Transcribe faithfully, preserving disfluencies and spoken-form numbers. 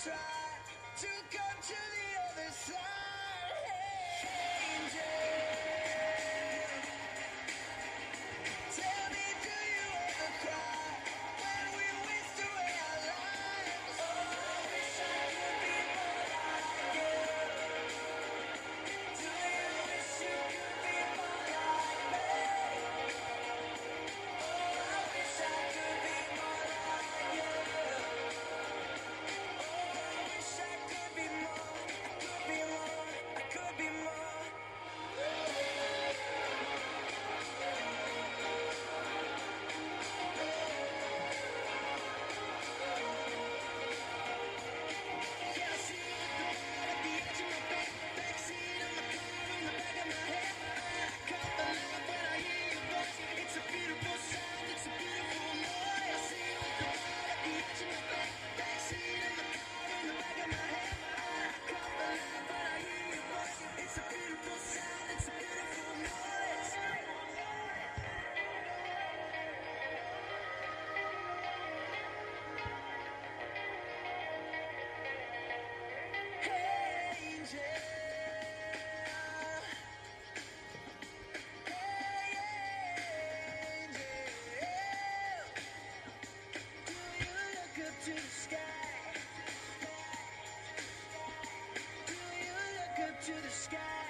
try to come to the other side. Hey, angel, tell me, do you ever cry when we waste away our lives? Oh, I wish I could be more like you. Do you wish you could be more like me? Oh, I wish I could be more like you. I wish I could be more, I could be more, I could be more. Yeah, I see you at the bar at the edge of my bed, backseat of my car on the back of my head. I come alive when I hear your voice. It's a beautiful sound, it's a beautiful noise. I see you at the bar at the edge of my bed, backseat of my car on the back of my head. I come alive when I hear your voice. It's a beautiful sound, it's a beautiful noise. Hey, angel. Hey, angel. Do you look up to the sky? Do you look up to the sky?